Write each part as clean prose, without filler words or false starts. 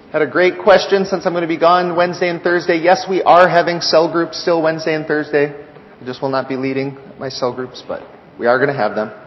Had a great question since I'm going to be gone Wednesday and Thursday. Yes, we are having cell groups still Wednesday and Thursday. I just will not be leading my cell groups, but we are going to have them.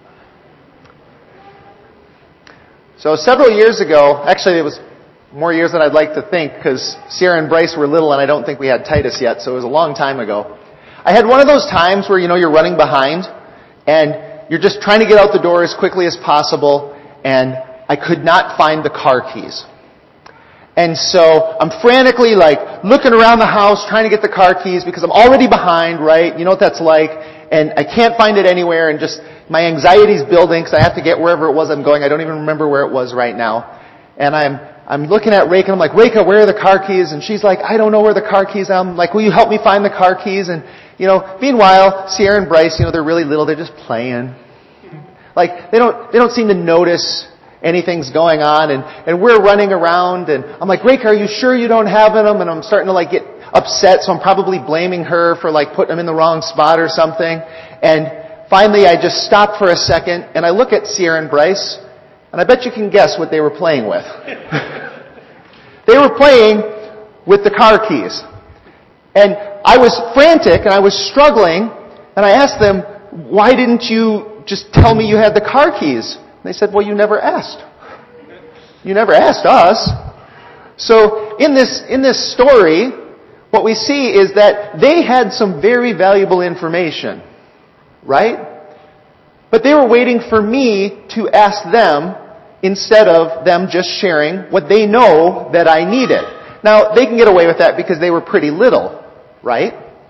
So several years ago, actually it was more years than I'd like to think because Sierra and Bryce were little and I don't think we had Titus yet, so it was a long time ago. I had one of those times where, you're running behind and you're just trying to get out the door as quickly as possible, and I could not find the car keys. And so I'm frantically looking around the house trying to get the car keys because I'm already behind, right? You know what that's like. And I can't find it anywhere, and just my anxiety's building because I have to get wherever it was I'm going. I don't even remember where it was right now. And I'm looking at Reka, and I'm like, Reka, where are the car keys? And she's like, I don't know where the car keys are. I'm like, will you help me find the car keys? And, meanwhile, Sierra and Bryce, they're really little. They're just playing. They don't seem to notice anything's going on, and we're running around, and I'm like, Reka, are you sure you don't have them? And I'm starting to get upset, so I'm probably blaming her for putting them in the wrong spot or something. And finally I just stopped for a second, and I look at Sierra and Bryce, and I bet you can guess what they were playing with. They were playing with the car keys. And I was frantic, and I was struggling, and I asked them, why didn't you just tell me you had the car keys? They said, well, you never asked. You never asked us. So in this story, what we see is that they had some very valuable information, right? But they were waiting for me to ask them instead of them just sharing what they know that I needed. Now, they can get away with that because they were pretty little, right?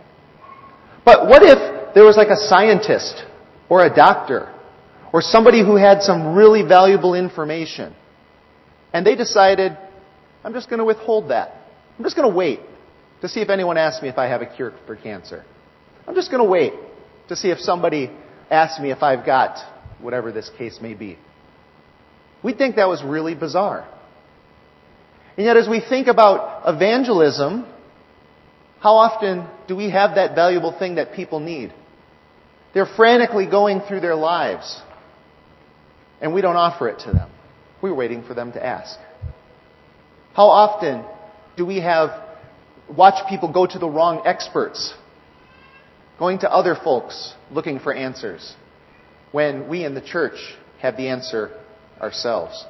But what if there was a scientist or a doctor or somebody who had some really valuable information, and they decided, I'm just going to withhold that. I'm just going to wait to see if anyone asks me if I have a cure for cancer. I'm just going to wait to see if somebody asks me if I've got whatever this case may be. We'd think that was really bizarre. And yet as we think about evangelism, how often do we have that valuable thing that people need? They're frantically going through their lives, and we don't offer it to them. We're waiting for them to ask. How often do we watch people go to the wrong experts, going to other folks looking for answers, when we in the church have the answer ourselves?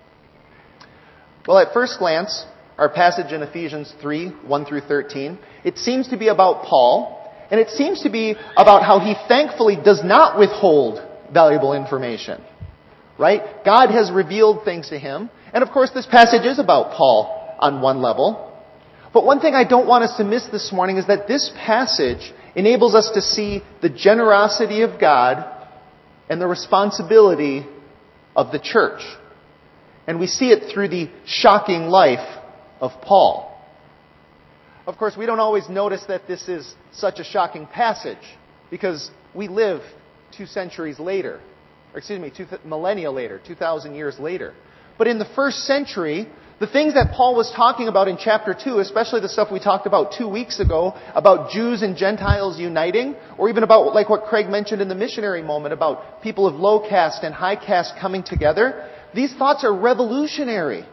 Well, at first glance, our passage in Ephesians 3, 1 through 13, it seems to be about Paul, and it seems to be about how he thankfully does not withhold valuable information. Right? God has revealed things to him. And of course, this passage is about Paul on one level. But one thing I don't want us to miss this morning is that this passage enables us to see the generosity of God and the responsibility of the church. And we see it through the shocking life of Paul. Of course, we don't always notice that this is such a shocking passage because we live 2 centuries later. 2 millennia later, 2,000 years later. But in the first century, the things that Paul was talking about in chapter 2, especially the stuff we talked about 2 weeks ago, about Jews and Gentiles uniting, or even about what Craig mentioned in the missionary moment, about people of low caste and high caste coming together, these thoughts are revolutionary.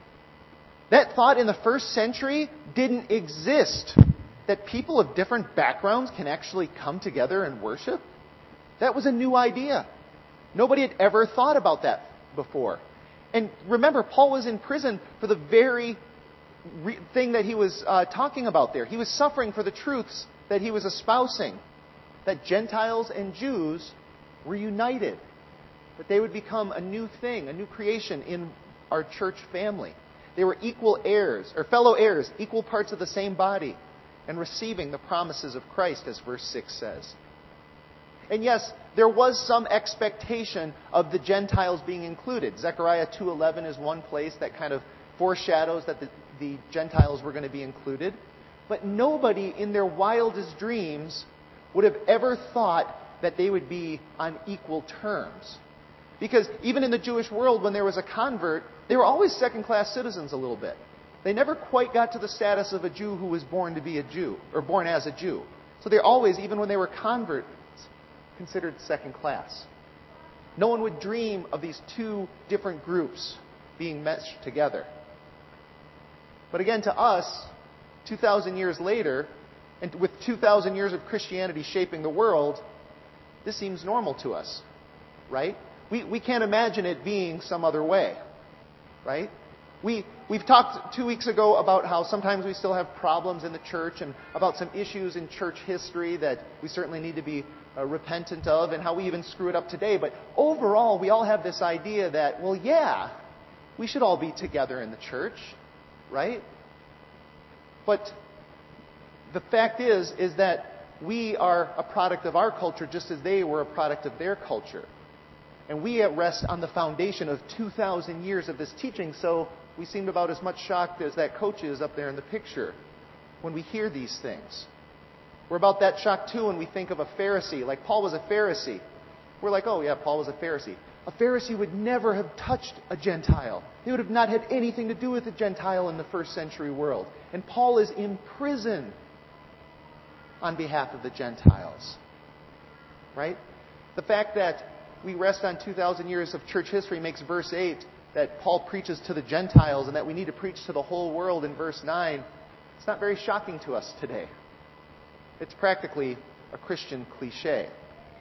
That thought in the first century didn't exist. That people of different backgrounds can actually come together and worship. That was a new idea. Nobody had ever thought about that before. And remember, Paul was in prison for the very thing that he was talking about there. He was suffering for the truths that he was espousing. That Gentiles and Jews were united. That they would become a new thing, a new creation in our church family. They were equal heirs, or fellow heirs, equal parts of the same body, and receiving the promises of Christ, as verse 6 says. And yes, there was some expectation of the Gentiles being included. Zechariah 2:11 is one place that kind of foreshadows that the Gentiles were going to be included. But nobody in their wildest dreams would have ever thought that they would be on equal terms. Because even in the Jewish world, when there was a convert, they were always second-class citizens a little bit. They never quite got to the status of a Jew who was born to be a Jew, or born as a Jew. So they're always, even when they were converts, considered second class. No one would dream of these two different groups being meshed together. But again, to us, 2,000 years later, and with 2,000 years of Christianity shaping the world, this seems normal to us, right? We can't imagine it being some other way, right? We've talked 2 weeks ago about how sometimes we still have problems in the church and about some issues in church history that we certainly need to be repentant of and how we even screw it up today. But overall, we all have this idea that, well, yeah, we should all be together in the church, right? But the fact is that we are a product of our culture just as they were a product of their culture. And we rest on the foundation of 2,000 years of this teaching, so we seem about as much shocked as that coach is up there in the picture when we hear these things. We're about that shocked too when we think of a Pharisee, like Paul was a Pharisee. We're like, oh yeah, Paul was a Pharisee. A Pharisee would never have touched a Gentile. They would have not had anything to do with a Gentile in the first century world. And Paul is in prison on behalf of the Gentiles. Right? The fact that we rest on 2,000 years of church history makes verse 8 that Paul preaches to the Gentiles and that we need to preach to the whole world in verse 9. It's not very shocking to us today. It's practically a Christian cliche.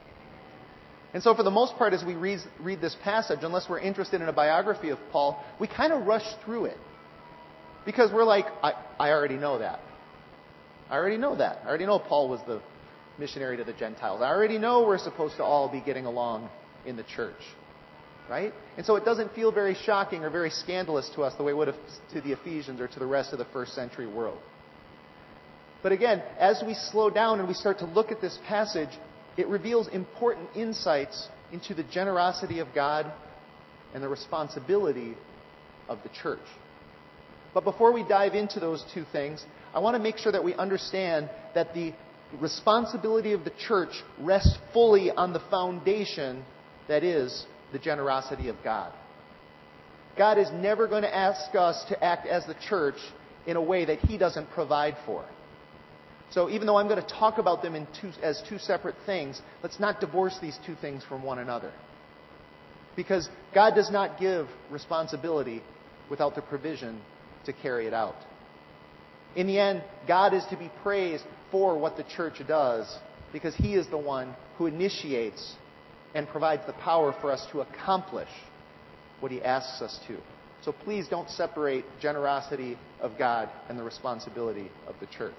And so for the most part, as we read this passage, unless we're interested in a biography of Paul, we kind of rush through it. Because we're like, I already know that. I already know that. I already know Paul was the missionary to the Gentiles. I already know we're supposed to all be getting along in the church. Right? And so it doesn't feel very shocking or very scandalous to us the way it would have to the Ephesians or to the rest of the first century world. But again, as we slow down and we start to look at this passage, it reveals important insights into the generosity of God and the responsibility of the church. But before we dive into those two things, I want to make sure that we understand that the responsibility of the church rests fully on the foundation that is the generosity of God. God is never going to ask us to act as the church in a way that He doesn't provide for. So even though I'm going to talk about them as two separate things, let's not divorce these two things from one another. Because God does not give responsibility without the provision to carry it out. In the end, God is to be praised for what the church does because He is the one who initiates and provides the power for us to accomplish what He asks us to. So please don't separate generosity of God and the responsibility of the church.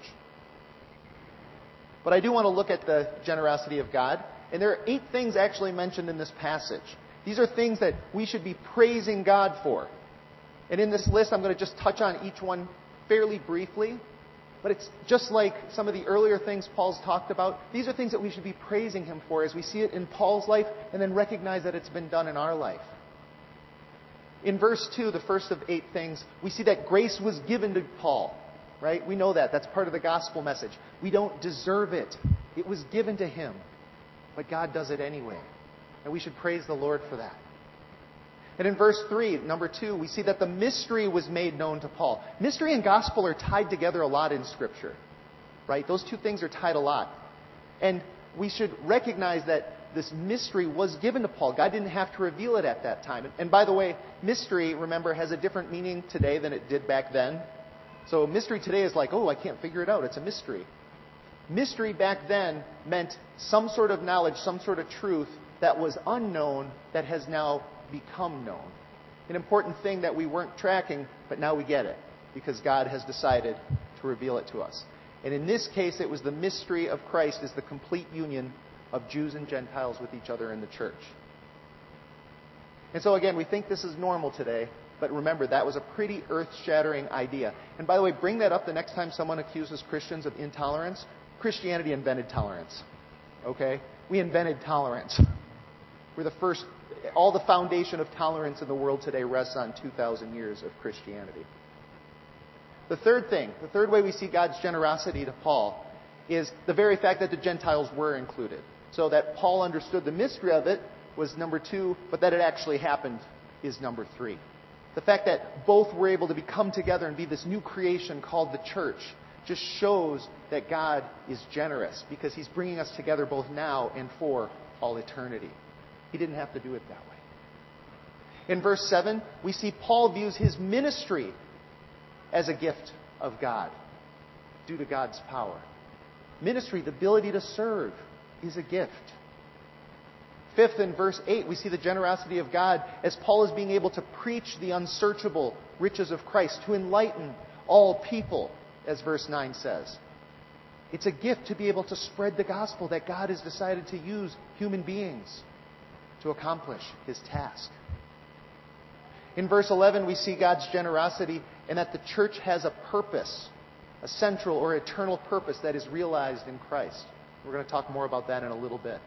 But I do want to look at the generosity of God. And there are 8 things actually mentioned in this passage. These are things that we should be praising God for. And in this list, I'm going to just touch on each one fairly briefly. But it's just like some of the earlier things Paul's talked about. These are things that we should be praising Him for as we see it in Paul's life and then recognize that it's been done in our life. In verse 2, the first of 8 things, we see that grace was given to Paul. Right? We know that. That's part of the gospel message. We don't deserve it. It was given to him. But God does it anyway. And we should praise the Lord for that. And in verse 3, number 2, we see that the mystery was made known to Paul. Mystery and gospel are tied together a lot in Scripture. Right? Those two things are tied a lot. And we should recognize that this mystery was given to Paul. God didn't have to reveal it at that time. And by the way, mystery, remember, has a different meaning today than it did back then. So mystery today is like, oh, I can't figure it out. It's a mystery. Mystery back then meant some sort of knowledge, some sort of truth that was unknown that has now become known. An important thing that we weren't tracking, but now we get it because God has decided to reveal it to us. And in this case, it was the mystery of Christ is the complete union of Jews and Gentiles with each other in the church. And so again, we think this is normal today. But remember, that was a pretty earth-shattering idea. And by the way, bring that up the next time someone accuses Christians of intolerance. Christianity invented tolerance. Okay? We invented tolerance. We're the first. All the foundation of tolerance in the world today rests on 2,000 years of Christianity. The third thing, the third way we see God's generosity to Paul is the very fact that the Gentiles were included. So that Paul understood the mystery of it was number 2, but that it actually happened is number 3. The fact that both were able to become together and be this new creation called the church just shows that God is generous because He's bringing us together both now and for all eternity. He didn't have to do it that way. In verse 7, we see Paul views his ministry as a gift of God, due to God's power. Ministry, the ability to serve, is a gift. Fifth, in verse 8, we see the generosity of God as Paul is being able to preach the unsearchable riches of Christ, to enlighten all people, as verse 9 says. It's a gift to be able to spread the gospel that God has decided to use human beings to accomplish His task. In verse 11, we see God's generosity in that the church has a purpose, a central or eternal purpose that is realized in Christ. We're going to talk more about that in a little bit.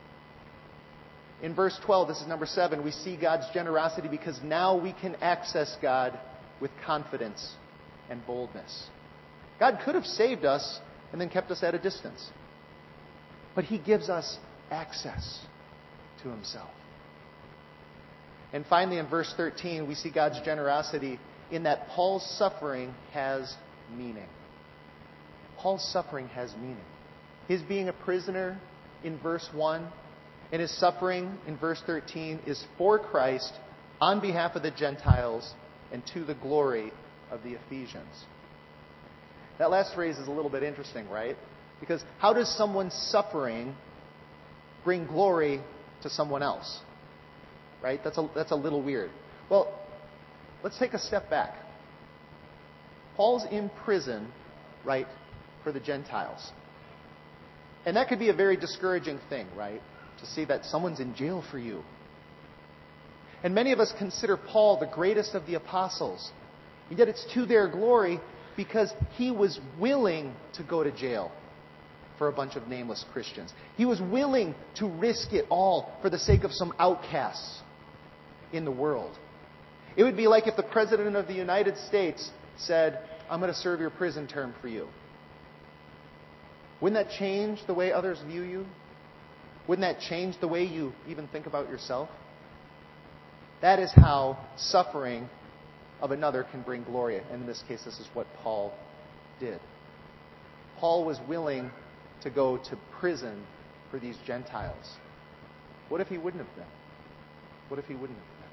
In verse 12, this is number 7, we see God's generosity because now we can access God with confidence and boldness. God could have saved us and then kept us at a distance. But He gives us access to Himself. And finally, in verse 13, we see God's generosity in that Paul's suffering has meaning. Paul's suffering has meaning. His being a prisoner in verse 1 and his suffering in verse 13 is for Christ, on behalf of the Gentiles, and to the glory of the Ephesians. That last phrase is a little bit interesting, right? Because how does someone's suffering bring glory to someone else? Right? That's a little weird. Well, let's take a step back. Paul's in prison, right, for the Gentiles. And that could be a very discouraging thing, right? To see that someone's in jail for you. And many of us consider Paul the greatest of the apostles. And yet it's to their glory because he was willing to go to jail for a bunch of nameless Christians. He was willing to risk it all for the sake of some outcasts in the world. It would be like if the President of the United States said, I'm going to serve your prison term for you. Wouldn't that change the way others view you? Wouldn't that change the way you even think about yourself? That is how suffering of another can bring glory. And in this case, this is what Paul did. Paul was willing to go to prison for these Gentiles. What if he wouldn't have been? What if he wouldn't have been?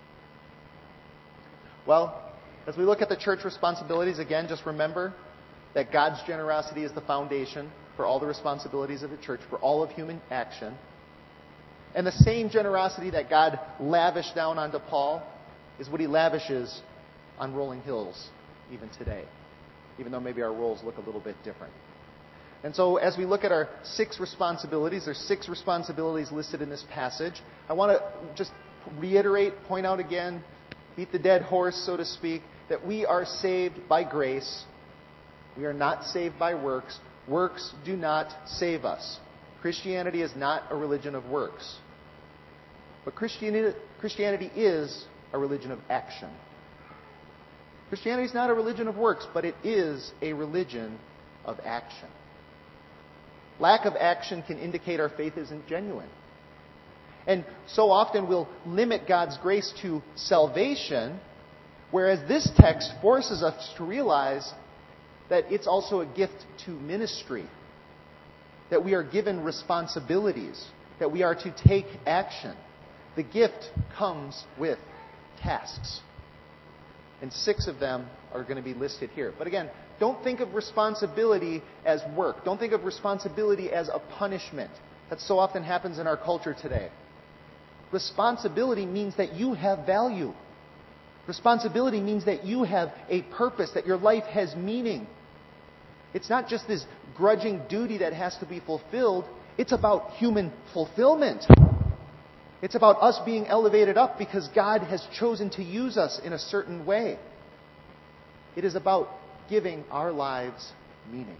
Well, as we look at the church responsibilities, again, just remember that God's generosity is the foundation for all the responsibilities of the church, for all of human action. And the same generosity that God lavished down onto Paul is what He lavishes on Rolling Hills even today, even though maybe our roles look a little bit different. And so as we look at our 6 responsibilities, there's 6 responsibilities listed in this passage. I want to just reiterate, point out again, beat the dead horse, so to speak, that we are saved by grace. We are not saved by works. Works do not save us. Christianity is not a religion of works. But Christianity is a religion of action. Christianity is not a religion of works, but it is a religion of action. Lack of action can indicate our faith isn't genuine. And so often we'll limit God's grace to salvation, whereas this text forces us to realize that it's also a gift to ministry, that we are given responsibilities, that we are to take action. The gift comes with tasks. And 6 of them are going to be listed here. But again, don't think of responsibility as work. Don't think of responsibility as a punishment. That so often happens in our culture today. Responsibility means that you have value. Responsibility means that you have a purpose, that your life has meaning. It's not just this grudging duty that has to be fulfilled. It's about human fulfillment. It's about us being elevated up because God has chosen to use us in a certain way. It is about giving our lives meaning.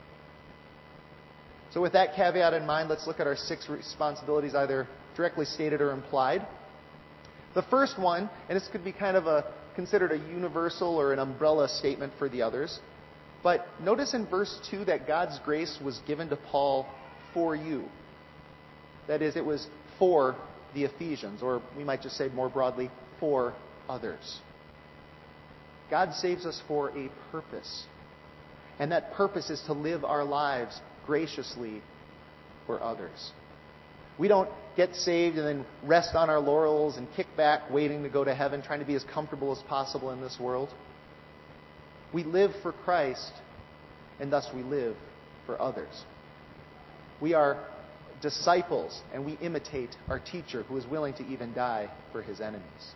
So with that caveat in mind, let's look at our 6 responsibilities, either directly stated or implied. The first one, and this could be kind of considered a universal or an umbrella statement for the others, but notice in verse 2 that God's grace was given to Paul for you. That is, it was for the Ephesians, or we might just say more broadly, for others. God saves us for a purpose. And that purpose is to live our lives graciously for others. We don't get saved and then rest on our laurels and kick back waiting to go to heaven, trying to be as comfortable as possible in this world. We live for Christ, and thus we live for others. We are disciples, and we imitate our teacher who is willing to even die for his enemies.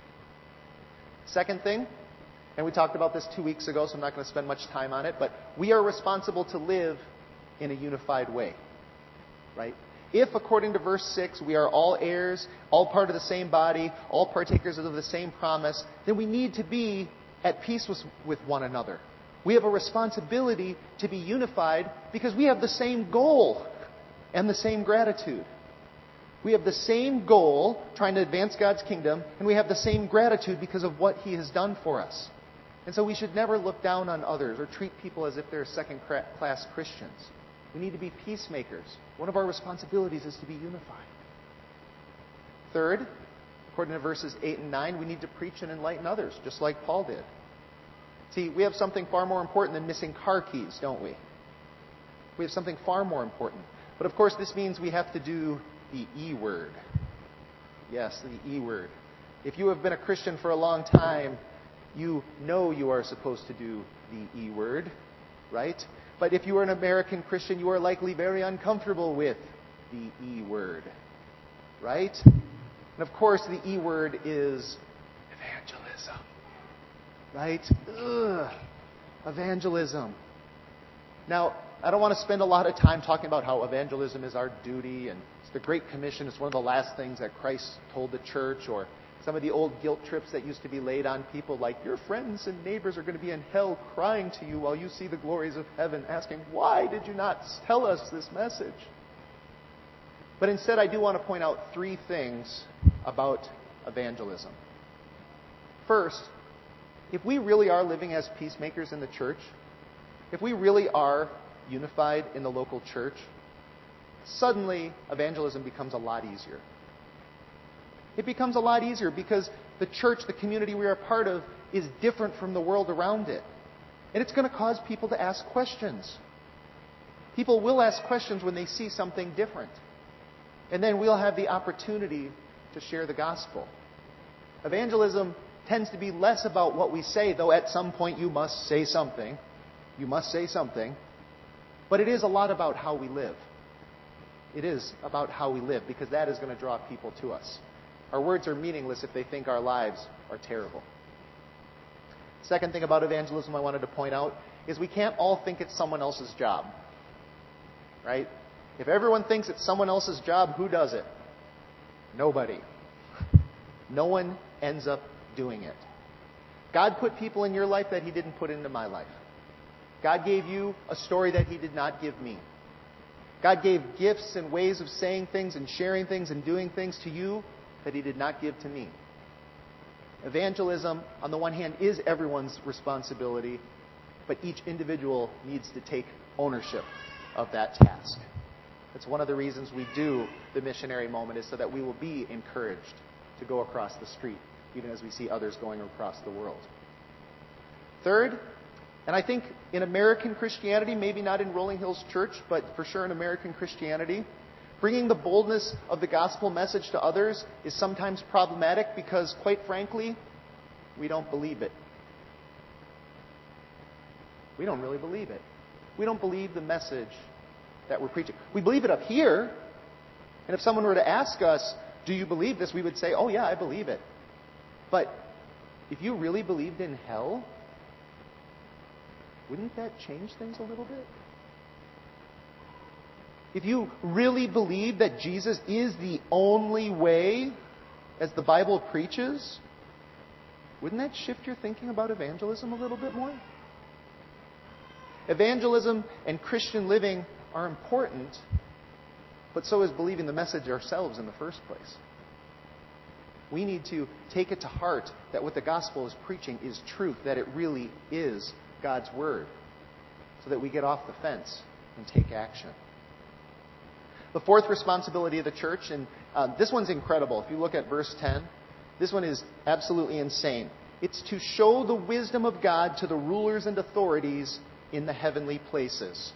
Second thing, and we talked about this 2 weeks ago, so I'm not going to spend much time on it, but we are responsible to live in a unified way. Right? If, according to verse 6, we are all heirs, all part of the same body, all partakers of the same promise, then we need to be at peace with one another. We have a responsibility to be unified because we have the same goal and the same gratitude. We have the same goal, trying to advance God's kingdom, and we have the same gratitude because of what He has done for us. And so we should never look down on others or treat people as if they're second-class Christians. We need to be peacemakers. One of our responsibilities is to be unified. Third, according to verses 8 and 9, we need to preach and enlighten others, just like Paul did. See, we have something far more important than missing car keys, don't we? We have something far more important. But of course, this means we have to do the E word. Yes, the E word. If you have been a Christian for a long time, you know you are supposed to do the E word, right? But if you are an American Christian, you are likely very uncomfortable with the E word, right? And of course, the E word is evangelism, right? Evangelism. Now, I don't want to spend a lot of time talking about how evangelism is our duty and it's the Great Commission. It's one of the last things that Christ told the church, or some of the old guilt trips that used to be laid on people, like your friends and neighbors are going to be in hell crying to you while you see the glories of heaven, asking, why did you not tell us this message? But instead, I do want to point out 3 things about evangelism. First, if we really are living as peacemakers in the church, if we really are unified in the local church, suddenly evangelism becomes a lot easier. It becomes a lot easier because the church, the community we are a part of, is different from the world around it. And it's going to cause people to ask questions. People will ask questions when they see something different. And then we'll have the opportunity to share the gospel. Evangelism tends to be less about what we say, though at some point you must say something. You must say something. But it is a lot about how we live. It is about how we live, because that is going to draw people to us. Our words are meaningless if they think our lives are terrible. Second thing about evangelism I wanted to point out is we can't all think it's someone else's job. Right? If everyone thinks it's someone else's job, who does it? Nobody. No one ends up doing it. God put people in your life that He didn't put into my life. God gave you a story that He did not give me. God gave gifts and ways of saying things and sharing things and doing things to you that He did not give to me. Evangelism, on the one hand, is everyone's responsibility, but each individual needs to take ownership of that task. That's one of the reasons we do the missionary moment, is so that we will be encouraged to go across the street, even as we see others going across the world. Third, and I think in American Christianity, maybe not in Rolling Hills Church, but for sure in American Christianity, bringing the boldness of the gospel message to others is sometimes problematic because, quite frankly, we don't believe it. We don't really believe it. We don't believe the message that we're preaching. We believe it up here, and if someone were to ask us, do you believe this? We would say, oh yeah, I believe it. But if you really believed in hell, wouldn't that change things a little bit? If you really believe that Jesus is the only way, as the Bible preaches, wouldn't that shift your thinking about evangelism a little bit more? Evangelism and Christian living are important, but so is believing the message ourselves in the first place. We need to take it to heart that what the gospel is preaching is truth, that it really is God's word, so that we get off the fence and take action. The fourth responsibility of the church, and this one's incredible. If you look at verse 10, this one is absolutely insane. It's to show the wisdom of God to the rulers and authorities in the heavenly places.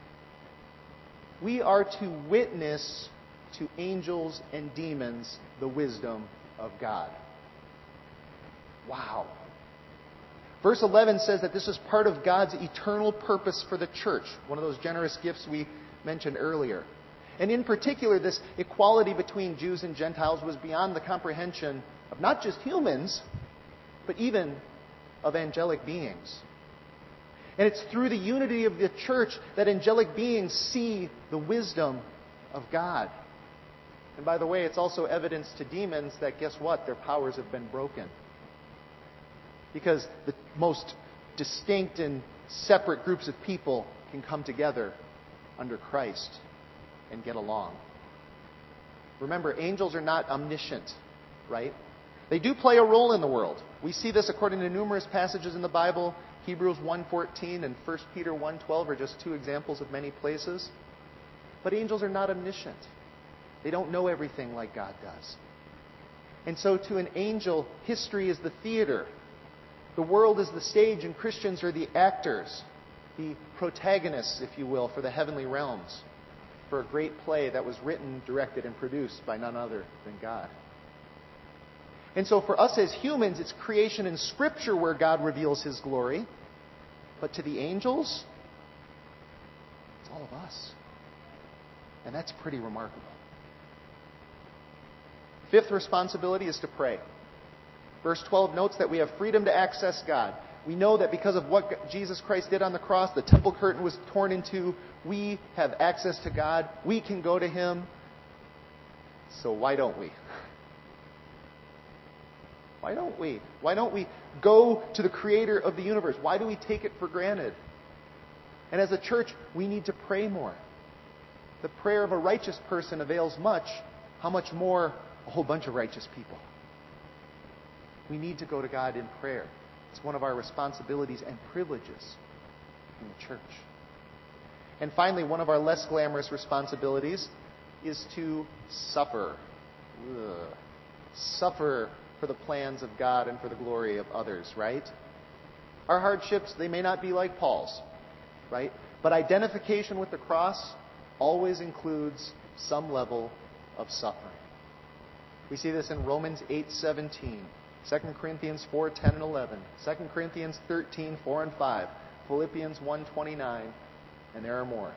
We are to witness to angels and demons the wisdom of God. Wow. Verse 11 says that this is part of God's eternal purpose for the church, one of those generous gifts we mentioned earlier. And in particular, this equality between Jews and Gentiles was beyond the comprehension of not just humans, but even of angelic beings. And it's through the unity of the church that angelic beings see the wisdom of God. And by the way, it's also evidence to demons that, guess what? Their powers have been broken. Because the most distinct and separate groups of people can come together under Christ and get along. Remember, angels are not omniscient, right? They do play a role in the world. We see this according to numerous passages in the Bible. Hebrews 1:14 and 1 Peter 1:12 are just two examples of many places. But angels are not omniscient. They don't know everything like God does. And so to an angel, history is the theater. The world is the stage, and Christians are the actors, the protagonists, if you will, for the heavenly realms, for a great play that was written, directed, and produced by none other than God. And so for us as humans, it's creation in Scripture where God reveals His glory. But to the angels, it's all of us. And that's pretty remarkable. Fifth responsibility is to pray. Verse 12 notes that we have freedom to access God. We know that because of what Jesus Christ did on the cross, the temple curtain was torn in two. We have access to God. We can go to Him. So why don't we? Why don't we? Why don't we go to the Creator of the universe? Why do we take it for granted? And as a church, we need to pray more. The prayer of a righteous person avails much. How much more a whole bunch of righteous people? We need to go to God in prayer. It's one of our responsibilities and privileges in the church. And finally, one of our less glamorous responsibilities is to suffer. Suffer for the plans of God and for the glory of others, right? Our hardships, they may not be like Paul's, right? But identification with the cross always includes some level of suffering. We see this in Romans 8:17. 2 Corinthians 4:10 and 11, 2 Corinthians 13:4 and 5, Philippians 1:29, and there are more.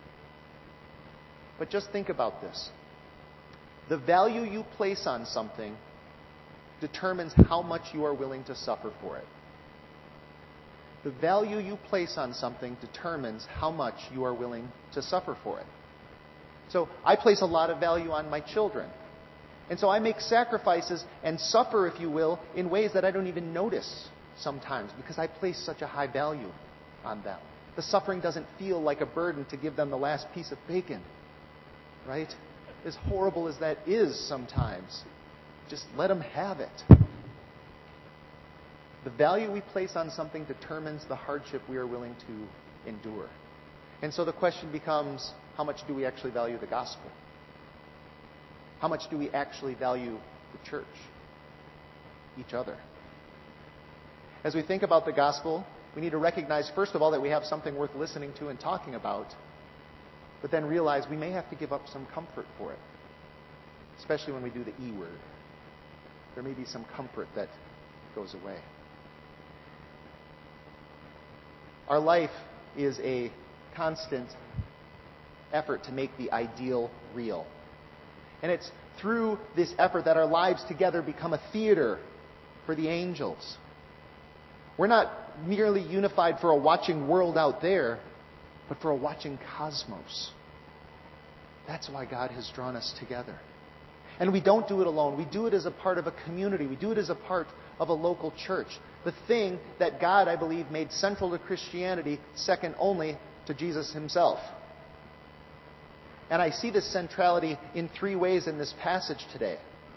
But just think about this. The value you place on something determines how much you are willing to suffer for it. The value you place on something determines how much you are willing to suffer for it. So I place a lot of value on my children. And so I make sacrifices and suffer, if you will, in ways that I don't even notice sometimes because I place such a high value on them. The suffering doesn't feel like a burden to give them the last piece of bacon, right? As horrible as that is sometimes, just let them have it. The value we place on something determines the hardship we are willing to endure. And so the question becomes, how much do we actually value the gospel? How much do we actually value the church? Each other. As we think about the gospel, we need to recognize, first of all, that we have something worth listening to and talking about, but then realize we may have to give up some comfort for it, especially when we do the E word. There may be some comfort that goes away. Our life is a constant effort to make the ideal real. And it's through this effort that our lives together become a theater for the angels. We're not merely unified for a watching world out there, but for a watching cosmos. That's why God has drawn us together. And we don't do it alone. We do it as a part of a community. We do it as a part of a local church. The thing that God, I believe, made central to Christianity, second only to Jesus Himself. And I see this centrality in three ways in this passage today.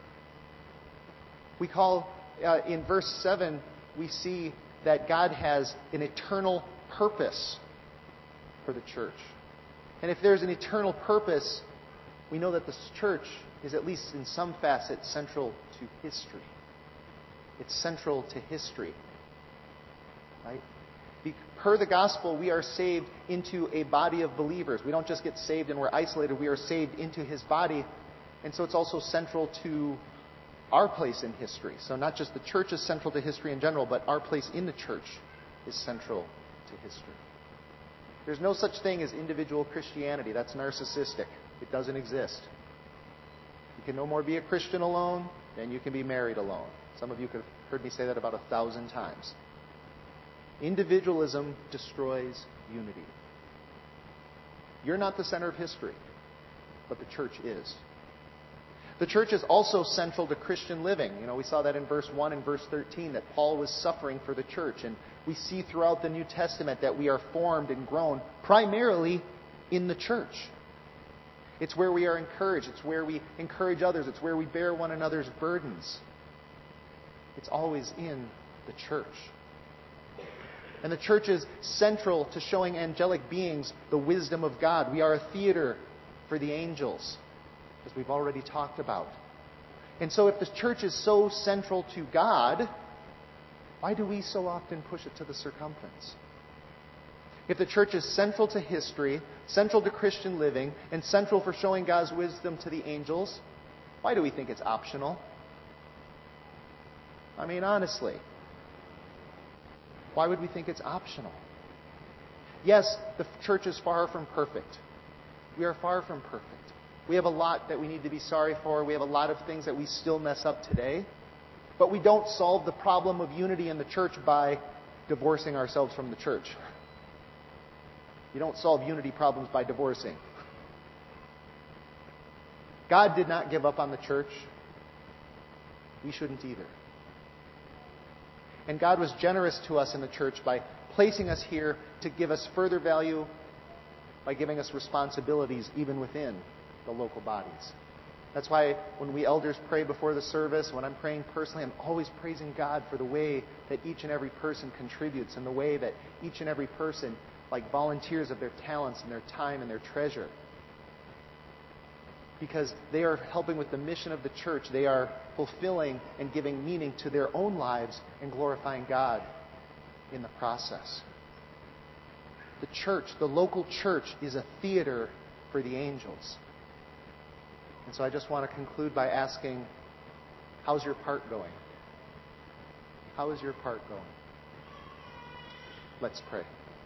We call, in verse 7, we see that God has an eternal purpose for the church. And if there's an eternal purpose, we know that this church is at least in some facet central to history. It's central to history. Right? Per the gospel, we are saved into a body of believers. We don't just get saved and we're isolated. We are saved into His body. And so it's also central to our place in history. So not just the church is central to history in general, but our place in the church is central to history. There's no such thing as individual Christianity. That's narcissistic. It doesn't exist. You can no more be a Christian alone than you can be married alone. Some of you could have heard me say that about 1,000 times. Individualism destroys unity. You're not the center of history, but the church is. The church is also central to Christian living. We saw that in verse 1 and verse 13, that Paul was suffering for the church. And we see throughout the New Testament that we are formed and grown primarily in the church. It's where we are encouraged. It's where we encourage others. It's where we bear one another's burdens. It's always in the church. And the church is central to showing angelic beings the wisdom of God. We are a theater for the angels, as we've already talked about. And so if the church is so central to God, why do we so often push it to the circumference? If the church is central to history, central to Christian living, and central for showing God's wisdom to the angels, why do we think it's optional? I mean, honestly, why would we think it's optional? Yes, the church is far from perfect. We are far from perfect. We have a lot that we need to be sorry for. We have a lot of things that we still mess up today. But we don't solve the problem of unity in the church by divorcing ourselves from the church. You don't solve unity problems by divorcing. God did not give up on the church. We shouldn't either. And God was generous to us in the church by placing us here to give us further value, by giving us responsibilities even within the local bodies. That's why when we elders pray before the service, when I'm praying personally, I'm always praising God for the way that each and every person contributes and the way that each and every person volunteers of their talents and their time and their treasure. Because they are helping with the mission of the church. They are fulfilling and giving meaning to their own lives and glorifying God in the process. The church, the local church, is a theater for the angels. And so I just want to conclude by asking, how's your part going? How is your part going? Let's pray.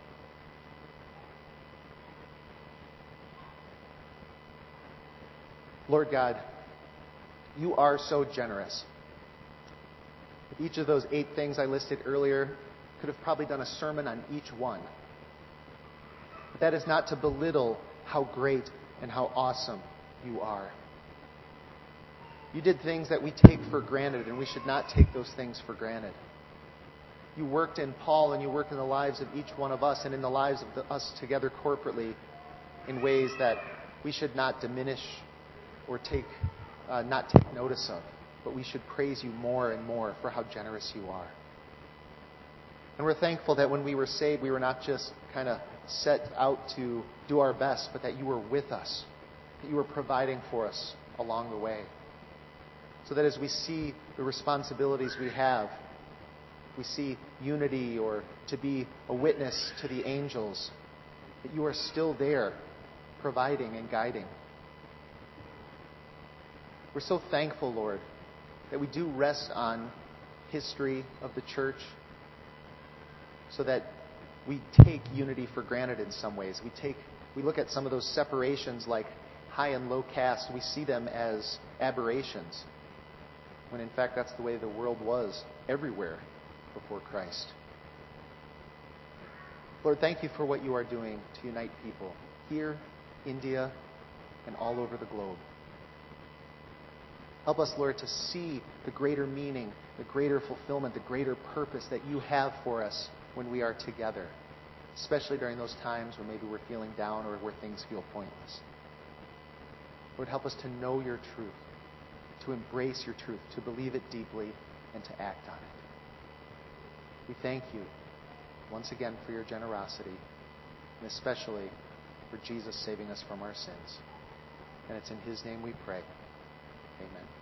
Lord God, you are so generous. Each of those 8 things I listed earlier could have probably done a sermon on each one. But that is not to belittle how great and how awesome you are. You did things that we take for granted, and we should not take those things for granted. You worked in Paul, and you worked in the lives of each one of us, and in the lives of us together corporately in ways that we should not diminish or not take notice of. But we should praise you more and more for how generous you are. And we're thankful that when we were saved, we were not just kind of set out to do our best, but that you were with us, that you were providing for us along the way. So that as we see the responsibilities we have, we see unity or to be a witness to the angels, that you are still there providing and guiding. We're so thankful, Lord, that we do rest on history of the church so that we take unity for granted in some ways. We look at some of those separations like high and low caste. We see them as aberrations, when in fact that's the way the world was everywhere before Christ. Lord, thank you for what you are doing to unite people here, India, and all over the globe. Help us, Lord, to see the greater meaning, the greater fulfillment, the greater purpose that you have for us when we are together, especially during those times when maybe we're feeling down or where things feel pointless. Lord, help us to know your truth, to embrace your truth, to believe it deeply, and to act on it. We thank you once again for your generosity, and especially for Jesus saving us from our sins. And it's in his name we pray. Amen.